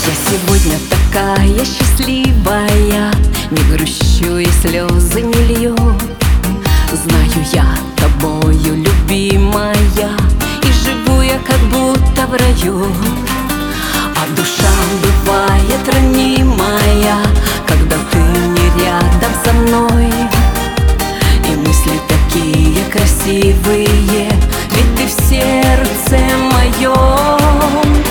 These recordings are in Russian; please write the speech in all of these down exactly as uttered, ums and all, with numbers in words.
Я сегодня такая счастливая, не грущу и слезы не лью. Знаю я тобою, любимая, и живу я как будто в раю. А душа бывает ранимая, когда ты не рядом со мной. И мысли такие красивые, ведь ты в сердце моем.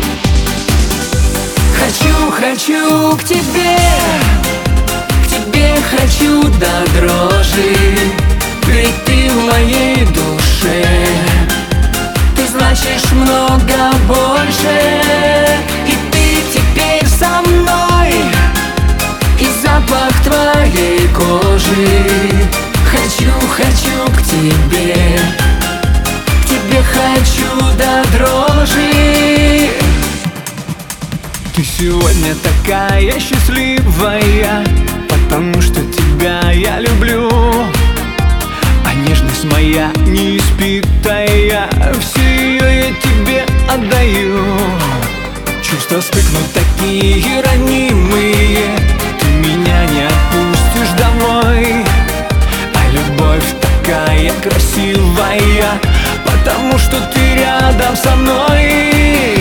Хочу, хочу к тебе, к тебе хочу до дрожи, ведь ты в моей душе. Ты значишь много больше, и ты теперь со мной, и запах твоей кожи. Хочу, хочу к тебе, к тебе хочу до дрожи. Ты сегодня такая счастливая, потому что тебя я люблю. А нежность моя неиспитая, все ее я тебе отдаю. Чувства вспыхнут такие ранимые, ты меня не отпустишь домой. А любовь такая красивая, потому что ты рядом со мной.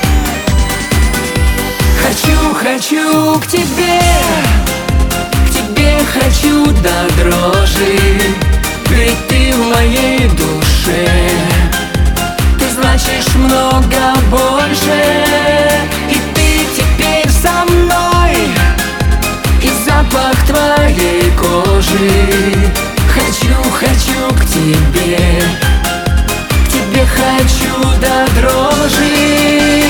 Хочу, хочу к тебе, к тебе хочу до дрожи, ведь ты в моей душе. Ты значишь много больше, и ты теперь со мной, и запах твоей кожи. Хочу, хочу к тебе, к тебе хочу до дрожи.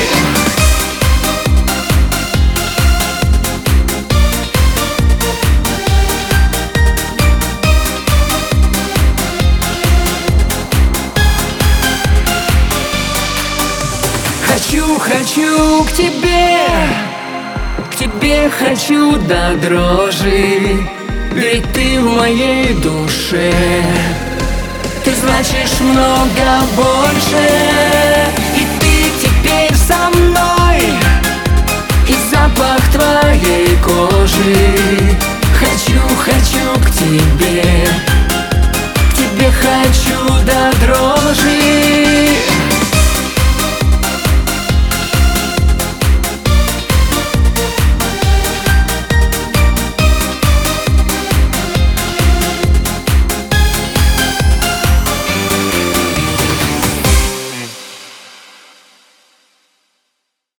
Хочу, хочу к тебе, к тебе хочу до дрожи, ведь ты в моей душе. Ты значишь много больше.